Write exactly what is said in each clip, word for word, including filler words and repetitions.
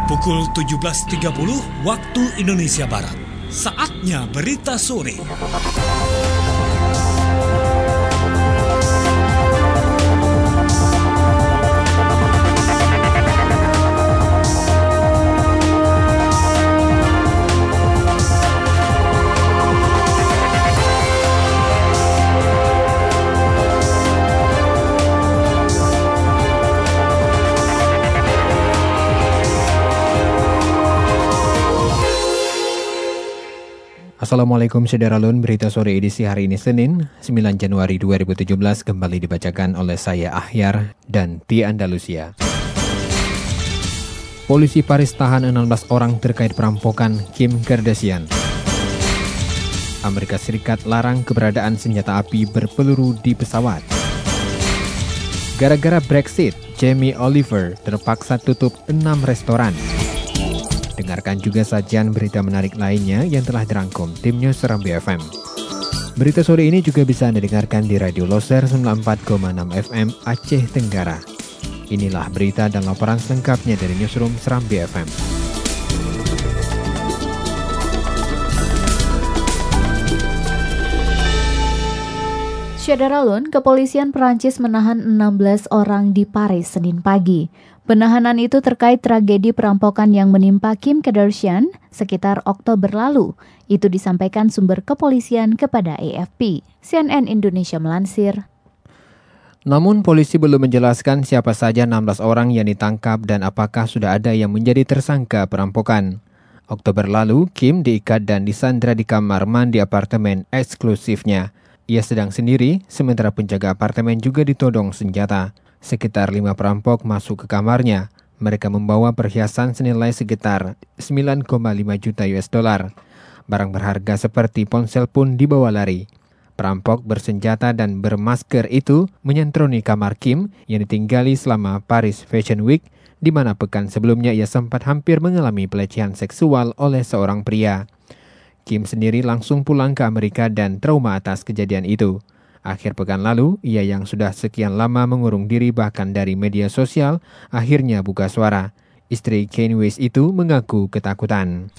Pukul tujuh belas tiga puluh waktu Indonesia Barat. Saatnya berita sore. Assalamualaikum Saudara-lun, berita sore edisi hari ini Senin, sembilan Januari dua ribu tujuh belas kembali dibacakan oleh saya Ahyar dan Ti Andalusia. Polisi Paris tahan enam belas orang terkait perampokan Kim Kardashian. Amerika Serikat larang keberadaan senjata api berpeluru di pesawat. Gara-gara Brexit, Jamie Oliver terpaksa tutup enam restoran. Dengarkan juga sajian berita menarik lainnya yang telah dirangkum tim News Serambi F M. Berita sore ini juga bisa Anda dengarkan di Radio Loser sembilan puluh empat koma enam F M Aceh Tenggara. Inilah berita dan laporan selengkapnya dari Newsroom Serambi F M. Saudara-lun, kepolisian Perancis menahan enam belas orang di Paris Senin pagi. Penahanan itu terkait tragedi perampokan yang menimpa Kim Kardashian sekitar Oktober lalu. Itu disampaikan sumber kepolisian kepada A F P. C N N Indonesia melansir. Namun polisi belum menjelaskan siapa saja enam belas orang yang ditangkap dan apakah sudah ada yang menjadi tersangka perampokan. Oktober lalu, Kim diikat dan disandra di kamar mandi apartemen eksklusifnya. Ia sedang sendiri, sementara penjaga apartemen juga ditodong senjata. Sekitar lima perampok masuk ke kamarnya. Mereka membawa perhiasan senilai sekitar sembilan koma lima juta U S dollar. Barang berharga seperti ponsel pun dibawa lari. Perampok bersenjata dan bermasker itu menyentroni kamar Kim yang ditinggali selama Paris Fashion Week, di mana pekan sebelumnya ia sempat hampir mengalami pelecehan seksual oleh seorang pria. Kim sendiri langsung pulang ke Amerika dan trauma atas kejadian itu. Akhir pekan lalu, ia yang sudah sekian lama mengurung diri bahkan dari media sosial, akhirnya buka suara. Istri Kanye West itu mengaku ketakutan.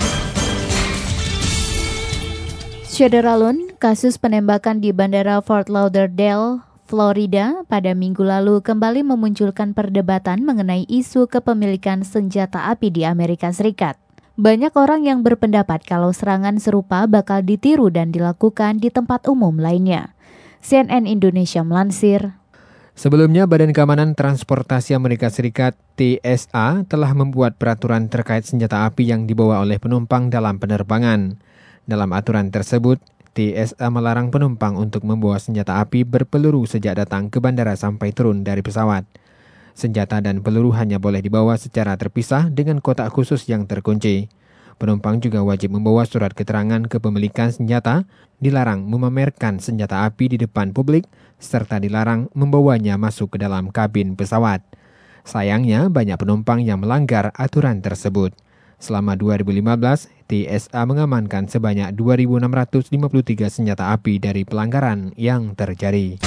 Saudara-lun, kasus penembakan di Bandara Fort Lauderdale, Florida pada minggu lalu kembali memunculkan perdebatan mengenai isu kepemilikan senjata api di Amerika Serikat. Banyak orang yang berpendapat kalau serangan serupa bakal ditiru dan dilakukan di tempat umum lainnya. C N N Indonesia melansir. Sebelumnya, Badan Keamanan Transportasi Amerika Serikat T S A telah membuat peraturan terkait senjata api yang dibawa oleh penumpang dalam penerbangan. Dalam aturan tersebut, T S A melarang penumpang untuk membawa senjata api berpeluru sejak datang ke bandara sampai turun dari pesawat. Senjata dan peluru hanya boleh dibawa secara terpisah dengan kotak khusus yang terkunci. Penumpang juga wajib membawa surat keterangan kepemilikan senjata, dilarang memamerkan senjata api di depan publik, serta dilarang membawanya masuk ke dalam kabin pesawat. Sayangnya, banyak penumpang yang melanggar aturan tersebut. Selama dua ribu lima belas, T S A mengamankan sebanyak dua ribu enam ratus lima puluh tiga senjata api dari pelanggaran yang terjadi.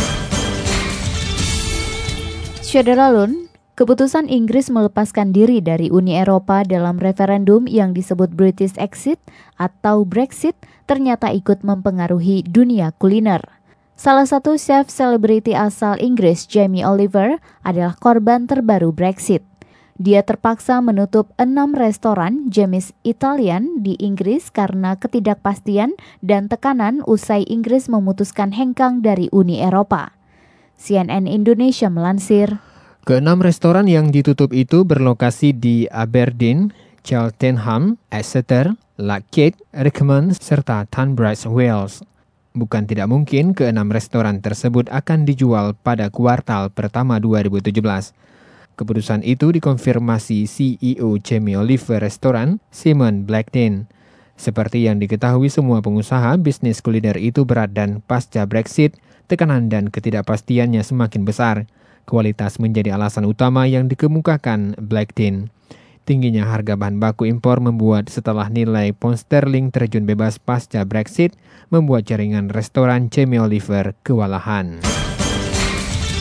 Saudara-lun, keputusan Inggris melepaskan diri dari Uni Eropa dalam referendum yang disebut British Exit atau Brexit ternyata ikut mempengaruhi dunia kuliner. Salah satu chef selebriti asal Inggris, Jamie Oliver, adalah korban terbaru Brexit. Dia terpaksa menutup enam restoran Jamies Italian di Inggris karena ketidakpastian dan tekanan usai Inggris memutuskan hengkang dari Uni Eropa. C N N Indonesia melansir. Keenam restoran yang ditutup itu berlokasi di Aberdeen, Cheltenham, Exeter, Lakeheath, Richmond, serta Tunbridge Wells. Bukan tidak mungkin keenam restoran tersebut akan dijual pada kuartal pertama dua ribu tujuh belas. Keputusan itu dikonfirmasi C E O Jamie Oliver Restoran, Simon Blackden. Seperti yang diketahui semua pengusaha, bisnis kuliner itu berat dan pasca Brexit, tekanan dan ketidakpastiannya semakin besar. Kualitas menjadi alasan utama yang dikemukakan Blackden. Tingginya harga bahan baku impor membuat setelah nilai pound sterling terjun bebas pasca Brexit, membuat jaringan restoran Jamie Oliver kewalahan.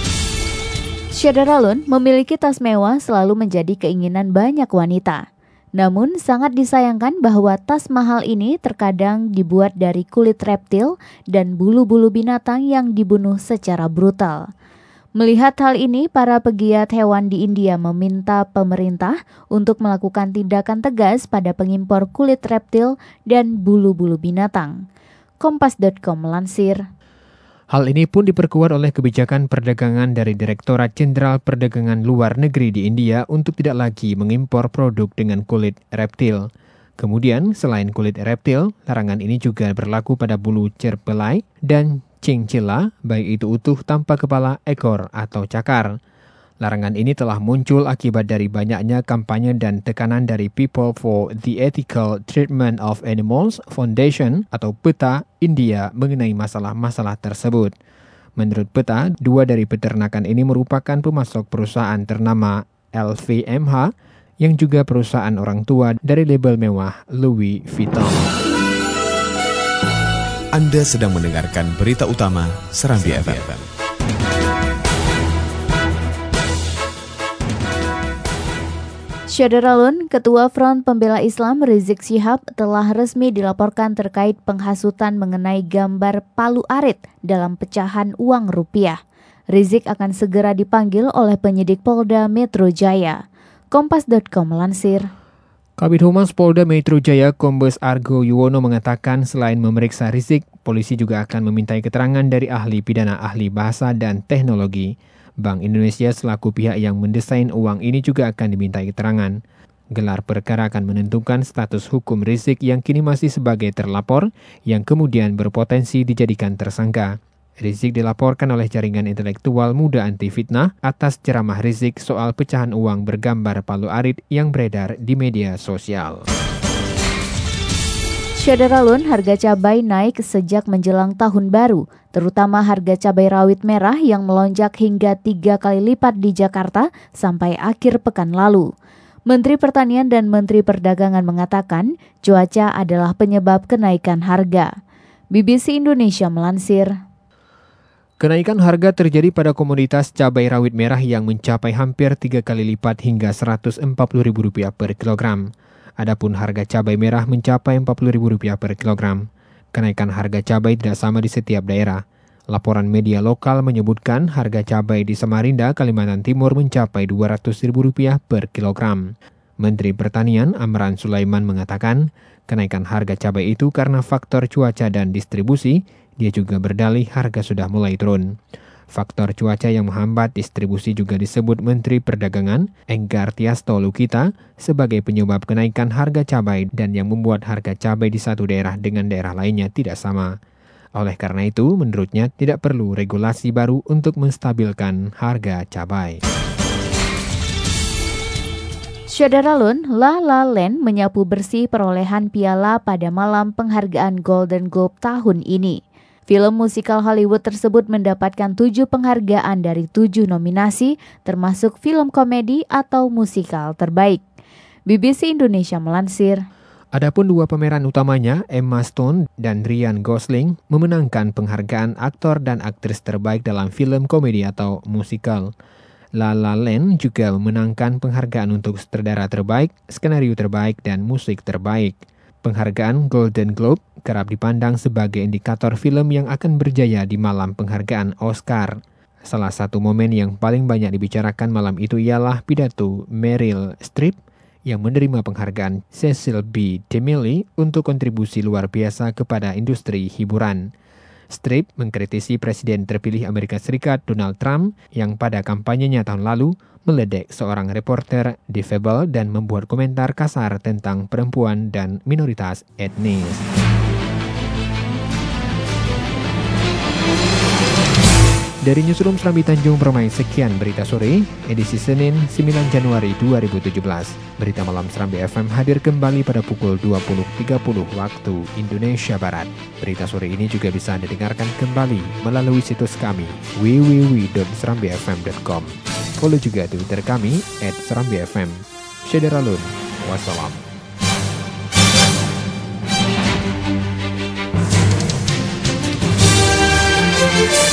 Saudara-lun, memiliki tas mewah selalu menjadi keinginan banyak wanita. Namun sangat disayangkan bahwa tas mahal ini terkadang dibuat dari kulit reptil dan bulu-bulu binatang yang dibunuh secara brutal. Melihat hal ini, para pegiat hewan di India meminta pemerintah untuk melakukan tindakan tegas pada pengimpor kulit reptil dan bulu-bulu binatang. Kompas titik com melansir. Hal ini pun diperkuat oleh kebijakan perdagangan dari Direktorat Jenderal Perdagangan Luar Negeri di India untuk tidak lagi mengimpor produk dengan kulit reptil. Kemudian, selain kulit reptil, larangan ini juga berlaku pada bulu cerpelai dan cingcila, baik itu utuh tanpa kepala, ekor, atau cakar. Larangan ini telah muncul akibat dari banyaknya kampanye dan tekanan dari People for the Ethical Treatment of Animals Foundation atau PETA India mengenai masalah-masalah tersebut. Menurut PETA, dua dari peternakan ini merupakan pemasok perusahaan ternama L V M H yang juga perusahaan orang tua dari label mewah Louis Vuitton. Anda sedang mendengarkan berita utama Serambi F M. Syederalun, Ketua Front Pembela Islam Rizik Syihab telah resmi dilaporkan terkait penghasutan mengenai gambar palu arit dalam pecahan uang rupiah. Rizik akan segera dipanggil oleh penyidik Polda Metro Jaya. Kompas titik com melansir. Kabid Humas Polda Metro Jaya Kombes Argo Yuwono mengatakan selain memeriksa Rizik, polisi juga akan memintai keterangan dari ahli pidana, ahli bahasa dan teknologi. Bank Indonesia selaku pihak yang mendesain uang ini juga akan dimintai keterangan. Gelar perkara akan menentukan status hukum Rizik yang kini masih sebagai terlapor yang kemudian berpotensi dijadikan tersangka. Rizik dilaporkan oleh jaringan intelektual muda anti fitnah atas ceramah Rizik soal pecahan uang bergambar palu arit yang beredar di media sosial. Syederalun, harga cabai naik sejak menjelang tahun baru, terutama harga cabai rawit merah yang melonjak hingga tiga kali lipat di Jakarta sampai akhir pekan lalu. Menteri Pertanian dan Menteri Perdagangan mengatakan cuaca adalah penyebab kenaikan harga. B B C Indonesia melansir. Kenaikan harga terjadi pada komoditas cabai rawit merah yang mencapai hampir tiga kali lipat hingga seratus empat puluh ribu rupiah per kilogram. Adapun harga cabai merah mencapai empat puluh ribu rupiah per kilogram. Kenaikan harga cabai tidak sama di setiap daerah. Laporan media lokal menyebutkan harga cabai di Samarinda, Kalimantan Timur mencapai dua ratus ribu rupiah per kilogram. Menteri Pertanian Amran Sulaiman mengatakan, kenaikan harga cabai itu karena faktor cuaca dan distribusi. Dia juga berdalih harga sudah mulai turun. Faktor cuaca yang menghambat distribusi juga disebut Menteri Perdagangan Enggar Tiasto Lukita sebagai penyebab kenaikan harga cabai dan yang membuat harga cabai di satu daerah dengan daerah lainnya tidak sama. Oleh karena itu, menurutnya tidak perlu regulasi baru untuk menstabilkan harga cabai. Syederalun, La La Land menyapu bersih perolehan piala pada malam penghargaan Golden Globe tahun ini. Film musikal Hollywood tersebut mendapatkan tujuh penghargaan dari tujuh nominasi, termasuk film komedi atau musikal terbaik. B B C Indonesia melansir. Adapun dua pemeran utamanya, Emma Stone dan Ryan Gosling, memenangkan penghargaan aktor dan aktris terbaik dalam film komedi atau musikal. La La Land juga memenangkan penghargaan untuk sutradara terbaik, skenario terbaik, dan musik terbaik. Penghargaan Golden Globe kerap dipandang sebagai indikator film yang akan berjaya di malam penghargaan Oscar. Salah satu momen yang paling banyak dibicarakan malam itu ialah pidato Meryl Streep yang menerima penghargaan Cecil B. DeMille untuk kontribusi luar biasa kepada industri hiburan. Streep mengkritisi Presiden terpilih Amerika Serikat Donald Trump yang pada kampanyenya tahun lalu meledek seorang reporter difabel dan membuat komentar kasar tentang perempuan dan minoritas etnis. Dari Newsroom Serambi Tanjung Permai, sekian berita sore, edisi Senin sembilan Januari dua ribu tujuh belas. Berita malam Serambi F M hadir kembali pada pukul dua puluh tiga puluh waktu Indonesia Barat. Berita sore ini juga bisa Anda dengarkan kembali melalui situs kami w w w dot serambi f m dot com. Follow juga Twitter kami at serambi f m. Syederalun, wassalam.